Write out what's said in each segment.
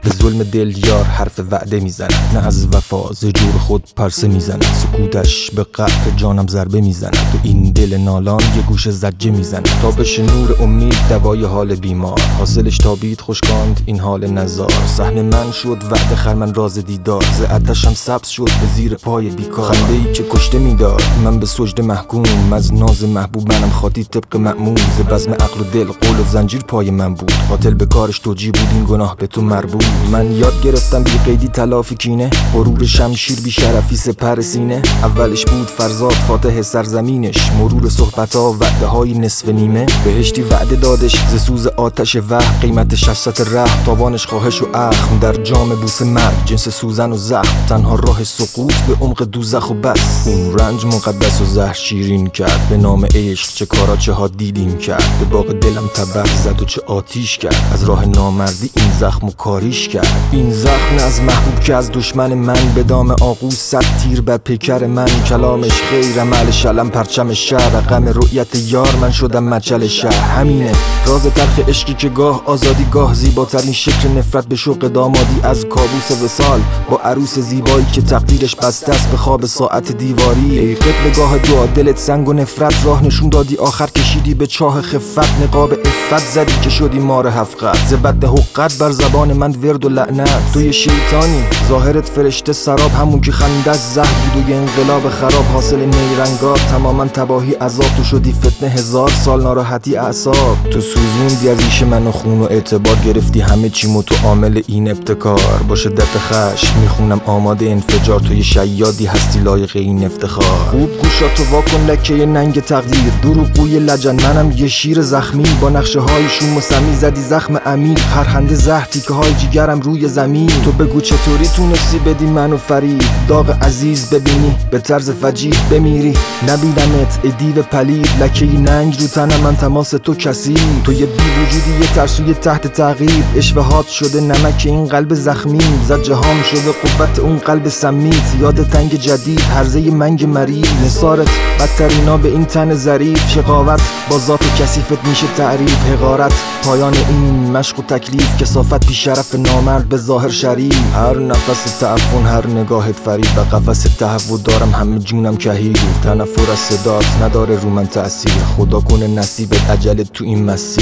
به ظلم دل یار حرف وعده میزند، نه از وفا ز جور خود پرسه میزند. سکوتش به قهر جانم ضربه میزند و این دل نالان یه گوش زجه میزند. تابش نور امید دوای حال بیمار، حاصلش تابید خشکاند این حال نزار. سهم من شد وعده خرمن راز دیدار، ز آتشم سبز شد به زیر پای بیکار. خنده‌ای که کشته میداد من به سجده محکوم، از ناز محبوب منم خاطی طبق معمول. ز بزم عقل و دل قول و زنجیر پای من بود، قاتل به کارش توجیه بود این گناه به تو مربوط. من یاد گرفتم بی قیدی تلافی کینه، غرور شمشیر بی شرفی سپر سینه. اولش بود فرزاد فاتح سرزمینش، مرور صحبت‌ها وعده های نصف نیمه. بهشتی وعده دادش ز سوز آتش وهم، قیمتش حسرت رحم تاوانش خواهش و اخم. در جام بوس مرگ جنس سوزن و زخم، تنها راه سقوط به عمق دوزخ و بس. اون رنج مقدس و زهر شیرین کرد، به نام عشق چه کارا چه ها دیدیم کرد. به باغ دلم تبر زد و چه آتیش کرد، از راه نامردی این زخم و کاریش کرد. این زخم نه از محبوب که از دشمن من، به دام آغوش صد تیر بر پیکر من. کلامش خیر عمل شلم پرچم شهر، رقم رؤیت یار من شدم مچل شهر. همینه راز تلخ عشقی که گاه آزادی گاه زیباترین شکل نفرت به شوق دامادی. از کابوس وصال با عروس زیبایی که تقدیرش بسته است به خواب ساعت دیواری. ای قبلگاه دعا دلت سنگ و نفرت، راه نشون دادی آخر کشیدی به چاه خفت. نقاب عفت زدی که شدی مار حفقت، ز بد حقت بر زبان من ورد و لعنت. تو یه شیطانی ظاهرت فرشته سراب، همون که خندش زهر بود و یه انقلاب خراب. حاصل نیرنگات تماما تباهی عذاب، تو شدی فتنه 1000 سال ناراحتی اعصاب. تو سوزوندی از ریش من و خون و اعتبار، گرفتی همه چیمو تو عامل این ابتکار. با شدت خشم میخونم آماده انفجار، تو یه شیادی هستی لایق این افتخار. خوب گوشاتو واکن لکه ننگ تقدیر، دروغگوی لجن منم یه شیر زخمی. با نقشه های شوم و سمی زدی زخم عمیق، خرخنده زهر تیکه های جیگرم روی زمین. تو بگو چطوری تونستی بدی منو فرید، داغ عزیز ببینی به طرز فجیح بمیری. نبیدمت ای دیو پلید، لکه ننگ رو تنم من تماس تو کسی. تو یه بی وجودی یه ترسوی تحت تعقیب، اشوهات شده نمک این قلب زخمی. زد جهام شده قوت اون قلب سمیت، یاد تنگ جدید هرزه منگ مریض. نثارت بدترینا به این تن ظریف، شقاوت با ذات کثیفت میشه تعریف. حقارت پایان این مشق و تکلیف، کثافت بی شرف نامرد به ظاهر شریف. هر نفس تعفن هر نگاهت فریب، به قفس تهوع دارم همه جونم کهیر. تنفر از صدات نداره رو من تأثیر، خدا کنه نصیبت عجلت تو این مسیر.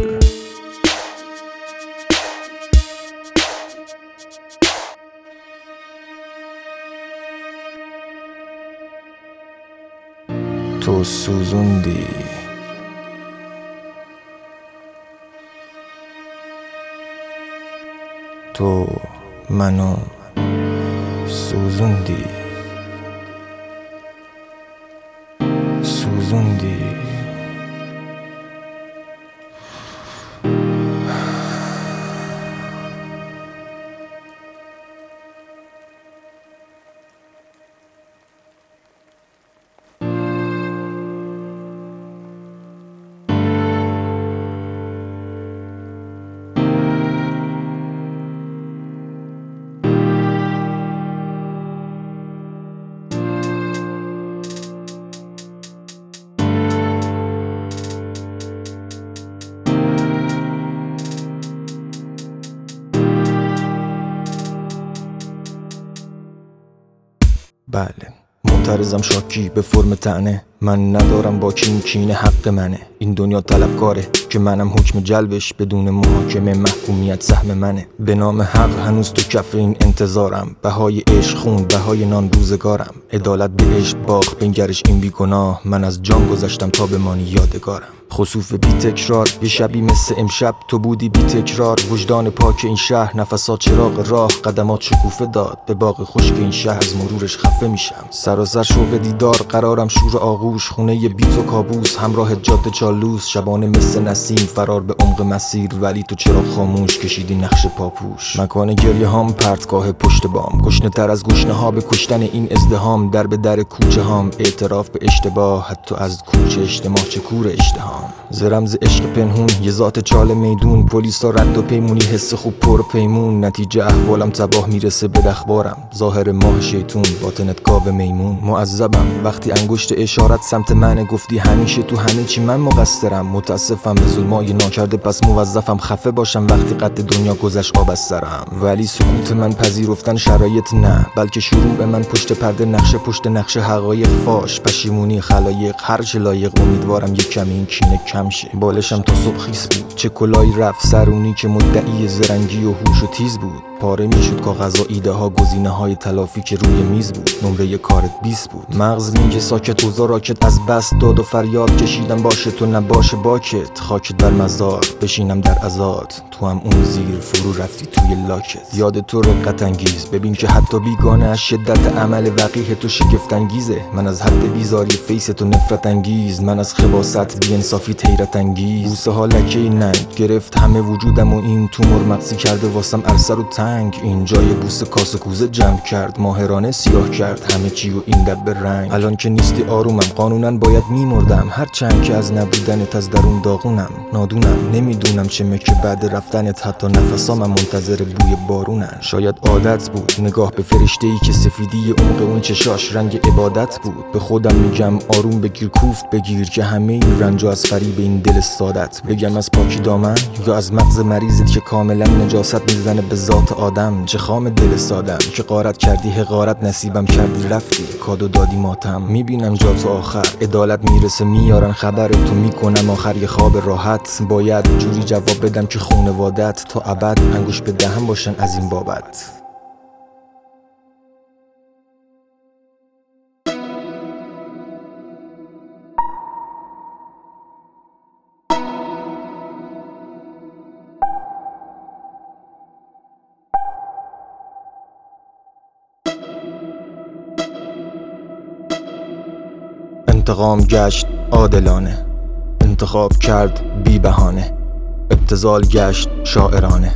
تو سوزوندی، تو منو سوزوندی، سوزوندی. بله معترضم شاکی به فرم طعنه، من ندارم با کینه حق منه. این دنیا طلبکاره که منم حکم جلبش، بدون محاکمه محکومیت سهم منه. به نام حق هنوز تو کف این انتظارم، بهای عشق خون بهای نان روزگارم. عدالت به عشق باخت بنگرش این بیگناه، من از جان گذشتم تا بمانی یادگارم. خسوف بی تکرار یه شبی مثل امشب، تو بودی بی تکرار. وجدان پاک این شهر نفسات چراغ راه، قدمات شکوفه داد به باغ خشک این شهر. از مرورش خفه میشم سراسر شوق دیدار، قرارم شور آغوش. خونه بیت و کابوس همراه جاده چالوس، شبانه مثل نسیم فرار به عمق مسیر. ولی تو چرا خاموش کشیدی نقش پاپوش. مکان گریه هام پرتگاه پشت بام، گشنه تر از گشنه ها به کشتن این ازدهام. در به در کوچه هام اعتراف به اشتباه، حتی از کوچه اجتماع چه کور اشتهام. ز رمز عشق پنهون یه ذات چال میدون، پلیسا رد و پیمونی، حس خوب پر پیمون، نتیجه احوالم تباه میرسه به اخبارم، ظاهر ماه شیطون باطنت گاو میمون. معذبم وقتی انگشت اشارت سمت من، گفتی همیشه تو همه چی من مقصرم، متاسفم به ظلمای ناکرده پس موظفم خفه باشم وقتی قد دنیا گذشت آب از سرم. ولی سکوت من پذیرفتن شرایط نه، بلکه شروع من پشت پرده نقشه پشت نقشه، حقایق فاش، پشیمونی خلایق، هر چه لایق. امیدوارم یک کمی این کینه کم شه. بالشم تا صبح خیس بود، چه کلایی رفت سرونی که مدعی زرنگی و هوش و تیز بود. پاره میشد کاغذ و ایده ها، گزینه های تلافی که روی میز بود. نمره کارت 20 بود. مغز میگه ساکت، اوضاع راکت، از بس داد و فریاد کشیدم باشه تو نباشه باکت. خاکت بر مزار بشینم در عزات، تو هم اون زیر فرو رفتی توی لاکت. یاد تو رقت انگیز، ببین که حتی بیگانه از شدت عمل وقیح تو شگفت انگیزه. من از حد بیزاری فیس تو نفرت انگیز، من از خباثت بی انصافی حیرت انگیز. بوسه ها لکه ننگ گرفت همه وجودم و این تومور مغزی کرده واسم عرصه رو تنگ. این جای بوسه کاسه کوزه جمع کرد، ماهرانه سیاه کرد همه چی و این دب رنگ. الان که نیستی آرومم، قانونا باید میمردم، هر چند که از نبودنت از درون داغونم. نادونم نمیدونم چه مکه بعد رفتنت، حتی نفسامم منتظر بوی بارونن. شاید عادت بود نگاه به فرشته‌ای که سفیدی عمق اون چشاش رنگ عبادت بود. به خودم میگم آروم بگیر، کوفت بگیر، که همه این رنجا از فریب این دل سادت. بگم از پاکی دامن یا از مغز مریضت که کاملا نجاست میزنه به ذات آدم. چه خام دل سادم که غارت کردی حقارت، نصیبم کردی رفتی کادو دادی ماتم. میبینم جا تو آخر عدالت میرسه، میارن خبر تو، میکنم آخر یه خواب راحت. باید جوری جواب بدم که خونوادت تا ابد انگوش به دهن باشن از این بابت. انتقام گشت عادلانه، انتخاب کرد بی بهانه، ابتذال گشت شاعرانه،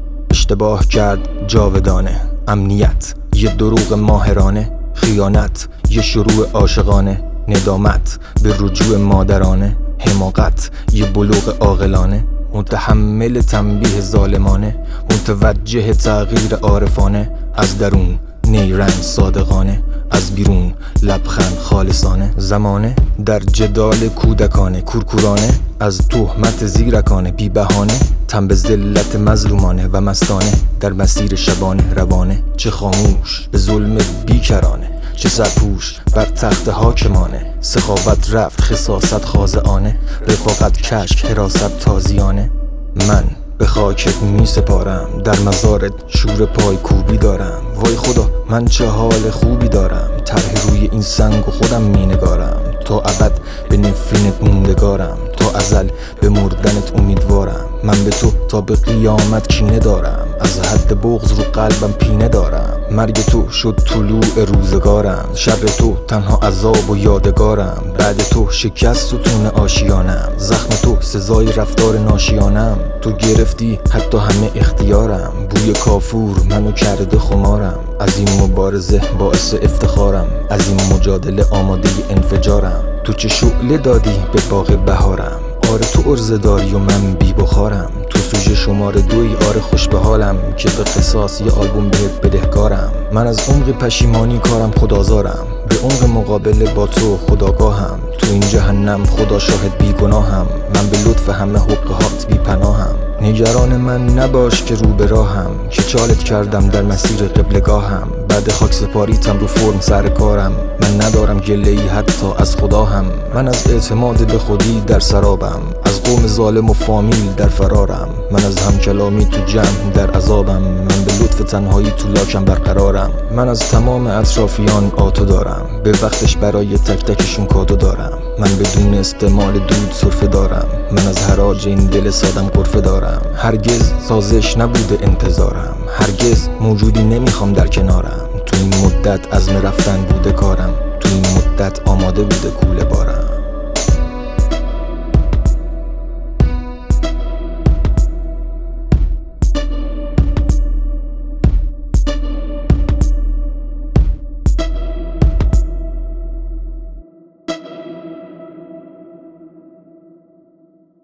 اشتباه کرد جاودانه. امنیت یه دروغ ماهرانه، خیانت یه شروع عاشقانه، ندامت به رجوع مادرانه، حماقت یه بلوغ عاقلانه، متحمل تنبیه ظالمانه، متوجه تغییر عارفانه. از درون نیرنگ صادقانه، از بیرون لبخند خالصانه. زمانه در جدال کودکانه، کورکورانه از تهمت زیرکانه، بی بهانه تن به ذلت مظلومانه و مستانه در مسیر شبانه روانه. چه خاموش به ظلم بیکرانه، چه سرپوش بر تخت حاکمانه. سخاوت رفت خساست خاضعانه، رفاقت کشک حراست تازیانه. من به خاکت می سپارم، در مزارت شور پای کوبی دارم. وای خدا من چه حال خوبی دارم، طرح روی این سنگ و خودم می نگارم. تا ابد به نفرینت موندگارم، تا ازل به مردنت امیدوارم. من به تو تا به قیامت کینه دارم، از حد بغض رو قلبم پینه دارم. مرگ تو شد طلوع روزگارم، شر تو تنها عذاب و یادگارم. بعد تو شکست ستون آشیانم، زخم تو سزای رفتار ناشیانم. تو گرفتی حتی همه اختیارم، بوی کافور منو کرده خمارم. از این مبارزه باعث افتخارم، از این مجادله آماده انفجارم. تو چه شعله دادی به باغ بهارم، آره تو عرضه داری و من بی بخارم. تو سوژه شماره 2 آره خوش به حالم، که به قصاص یه آلبوم بهت بدهکارم. من از عمق پشیمانی کارم خدازارم، به عمق مقابله با تو خداگاهم. تو این جهنم خدا شاهد بی گناهم، من به لطف همه حقهات بی پناهم. نگران من نباش که رو به راهم، که چالت کردم در مسیر قبلگاهم. بعد خاک سپاریتم رو فرم سر کارم، من ندارم گله‌ای حتی از خدا هم. من از اعتماد به خودی در سرابم، از قوم ظالم و فامیل در فرارم. من از همکلامی تو جمع در عذابم، من به لطف تنهایی تو لاکم برقرارم. من از تمام اطرافیان آتو دارم، به وقتش برای تک تکشون کادو دارم. من بدون استعمال دود سرفه دارم، من از حراج این دل سادم قرفه دارم. هرگز سازش نبوده انتظارم، هرگز موجودی نمیخوام در کنارم. تو این مدت عزم رفتن بوده کارم، تو این مدت آماده بوده کوله بارم.